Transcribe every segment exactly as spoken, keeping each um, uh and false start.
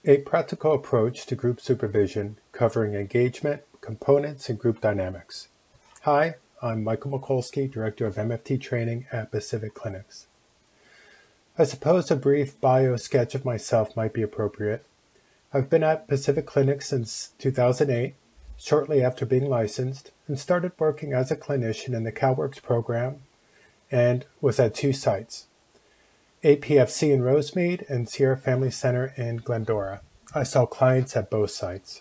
A practical approach to group supervision covering engagement, components, and group dynamics. Hi, I'm Michael Mikulski, Director of M F T Training at Pacific Clinics. I suppose a brief bio sketch of myself might be appropriate. I've been at Pacific Clinics since two thousand eight, shortly after being licensed, and started working as a clinician in the CalWorks program and was at two sites, A P F C in Rosemead and Sierra Family Center in Glendora. I saw clients at both sites.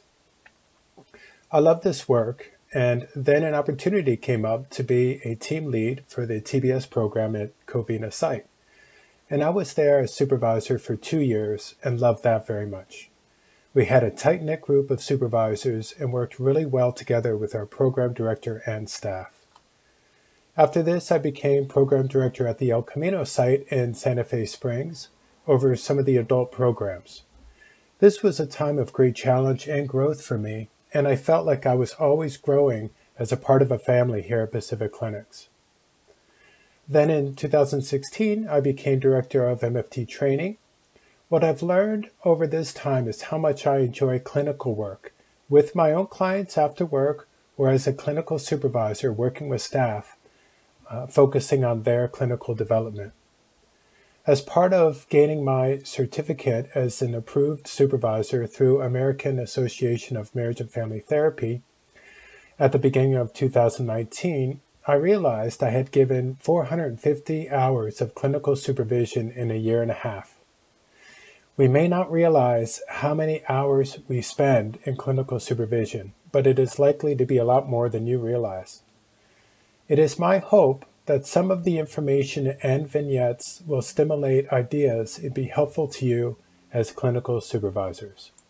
I love this work, and then an opportunity came up to be a team lead for the T B S program at Covina site. And I was there as supervisor for two years and loved that very much. We had a tight-knit group of supervisors and worked really well together with our program director and staff. After this, I became program director at the El Camino site in Santa Fe Springs, over some of the adult programs. This was a time of great challenge and growth for me, and I felt like I was always growing as a part of a family here at Pacific Clinics. Then in two thousand sixteen, I became director of M F T Training. What I've learned over this time is how much I enjoy clinical work, with my own clients after work or as a clinical supervisor working with staff, uh, focusing on their clinical development. As part of gaining my certificate as an approved supervisor through American Association of Marriage and Family Therapy, at the beginning of two thousand nineteen, I realized I had given four hundred fifty hours of clinical supervision in a year and a half. We may not realize how many hours we spend in clinical supervision, but it is likely to be a lot more than you realize. It is my hope that some of the information and vignettes will stimulate ideas and be helpful to you as clinical supervisors.